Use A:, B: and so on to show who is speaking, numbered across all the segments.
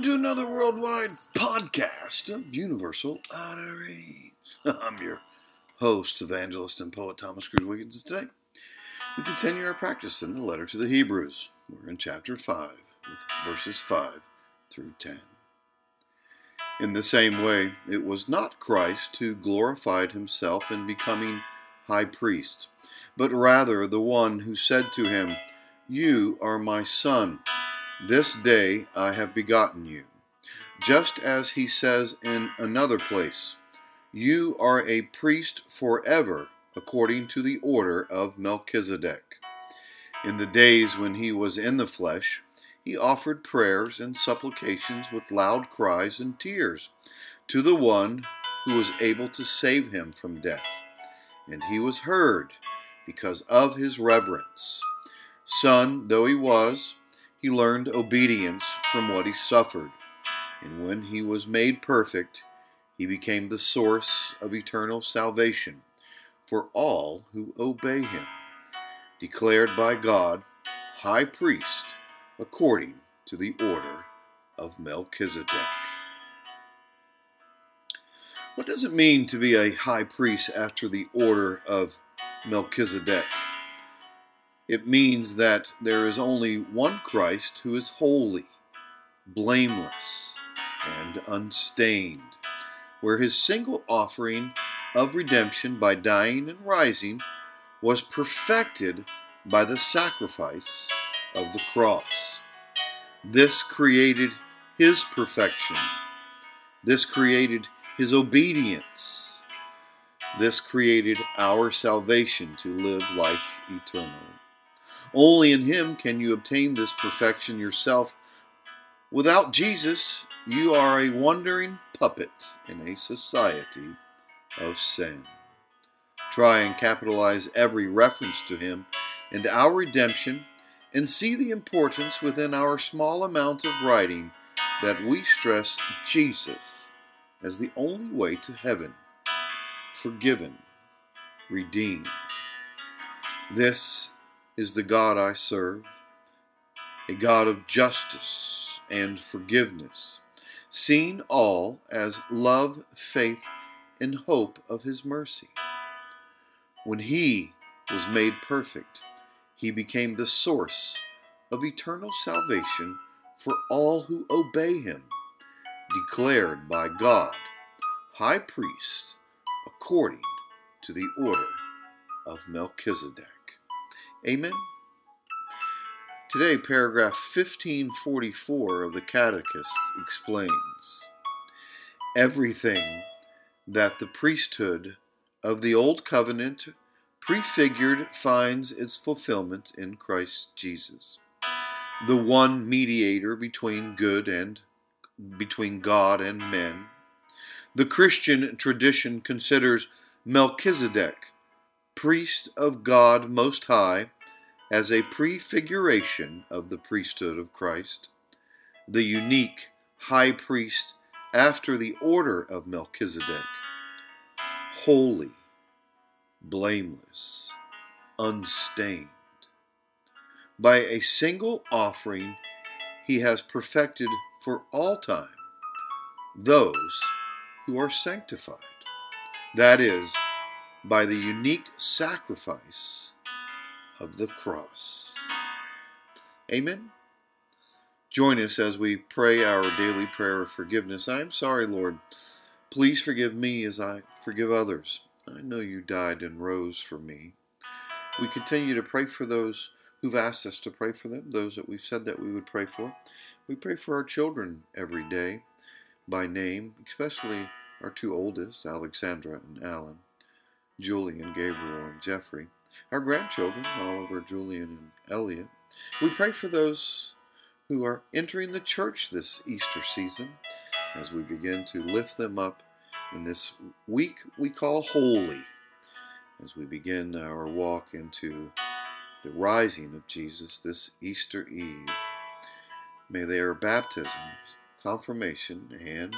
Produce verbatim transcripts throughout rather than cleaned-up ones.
A: to another worldwide podcast of Universal Outreach. I'm your host, evangelist, and poet Thomas Cruz Wiggins. Today, we continue our practice in the letter to the Hebrews. We're in chapter five, with verses five through ten. In the same way, it was not Christ who glorified himself in becoming high priest, but rather the one who said to him, "You are my son. This day I have begotten you." Just as he says in another place, "You are a priest forever, according to the order of Melchizedek." In the days when he was in the flesh, he offered prayers and supplications with loud cries and tears to the one who was able to save him from death. And he was heard because of his reverence. Son though he was, he learned obedience from what he suffered. And when he was made perfect, he became the source of eternal salvation for all who obey him, declared by God, high priest, according to the order of Melchizedek. What does it mean to be a high priest after the order of Melchizedek? It means that there is only one Christ who is holy, blameless, and unstained, where his single offering of redemption by dying and rising was perfected by the sacrifice of the cross. This created his perfection. This created his obedience. This created our salvation to live life eternal. Only in him can you obtain this perfection yourself. Without Jesus, you are a wandering puppet in a society of sin. Try and capitalize every reference to him and our redemption, and see the importance within our small amount of writing that we stress Jesus as the only way to heaven, forgiven, redeemed. This is the God I serve, a God of justice and forgiveness, seeing all as love, faith, and hope of his mercy. When he was made perfect, he became the source of eternal salvation for all who obey him, declared by God, high priest, according to the order of Melchizedek. Amen. Today, paragraph fifteen forty-four of the Catechist explains, everything that the priesthood of the Old Covenant prefigured finds its fulfillment in Christ Jesus, the one mediator between good and between God and men. The Christian tradition considers Melchizedek, priest of God Most High, as a prefiguration of the priesthood of Christ, the unique high priest after the order of Melchizedek, holy, blameless, unstained. By a single offering, he has perfected for all time those who are sanctified. That is, by the unique sacrifice of the cross. Amen. Join us as we pray our daily prayer of forgiveness. I am sorry, Lord. Please forgive me as I forgive others. I know you died and rose for me. We continue to pray for those who've asked us to pray for them, those that we've said that we would pray for. We pray for our children every day by name, especially our two oldest, Alexandra and Alan, Julian, Gabriel, and Jeffrey. Our grandchildren, Oliver, Julian, and Elliot. We pray for those who are entering the church this Easter season as we begin to lift them up in this week we call Holy, as we begin our walk into the rising of Jesus this Easter Eve. May their baptisms, confirmation, and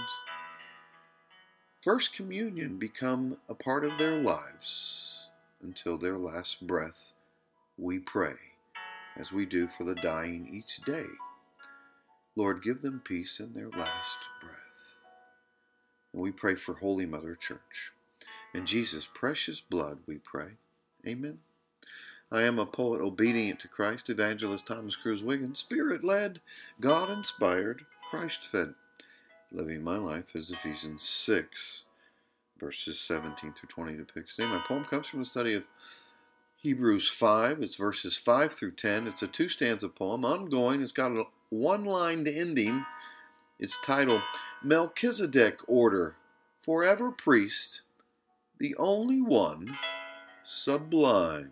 A: First Communion become a part of their lives until their last breath, we pray, as we do for the dying each day. Lord, give them peace in their last breath. And we pray for Holy Mother Church. In Jesus' precious blood we pray. Amen. I am a poet obedient to Christ, Evangelist Thomas Cruz Wiggins, Spirit-led, God-inspired, Christ-fed, living my life as Ephesians six, verses seventeen through twenty depicts. Today, my poem comes from the study of Hebrews five. It's verses five through ten. It's a two-stanza poem, ongoing. It's got a one-lined ending. It's titled, Melchizedek Order, Forever Priest, the Only One, Sublime.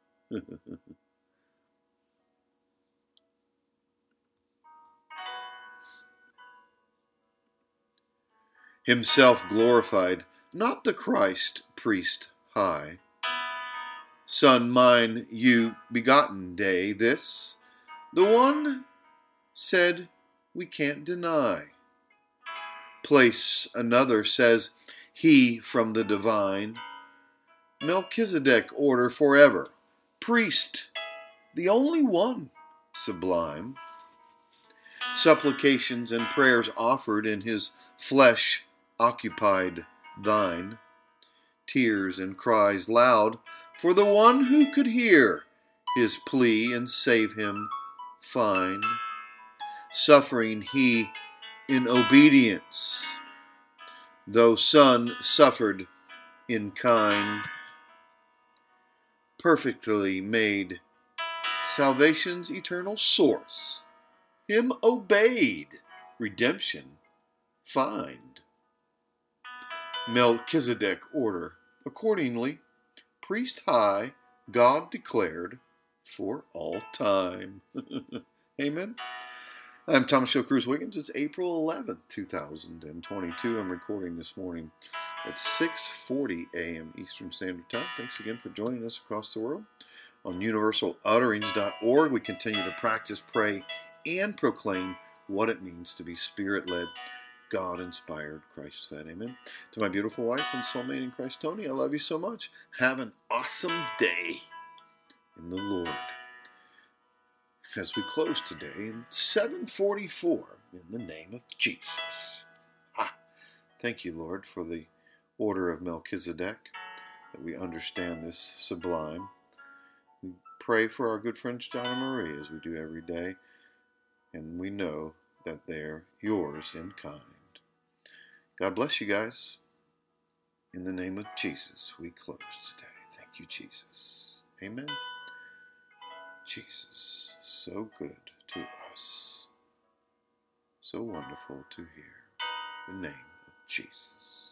A: Himself glorified, not the Christ, priest high. Son mine, you begotten day, this, the one said we can't deny. Place another says, he from the divine. Melchizedek order forever, priest, the only one, sublime. Supplications and prayers offered in his flesh occupied thine. Tears and cries loud for the one who could hear his plea and save him fine. Suffering he in obedience, though Son suffered in kind. Perfectly made salvation's eternal source, him obeyed, redemption find. Melchizedek order, accordingly, priest high, God declared for all time. Amen. I'm Thomas Show Cruz Wiggins. It's April eleventh, two thousand twenty-two. I'm recording this morning at six forty a.m. Eastern Standard Time. Thanks again for joining us across the world. On universal utterings dot org, we continue to practice, pray, and proclaim what it means to be Spirit-led, God-inspired, Christ-fed. Amen. To my beautiful wife and soulmate in Christ, Tony, I love you so much. Have an awesome day in the Lord. As we close today in seven forty-four, in the name of Jesus. Ah, thank you, Lord, for the order of Melchizedek, that we understand this sublime. We pray for our good friends John and Marie, as we do every day, and we know that they're yours in kind. God bless you guys. In the name of Jesus, we close today. Thank you, Jesus. Amen. Jesus, so good to us. So wonderful to hear the name of Jesus.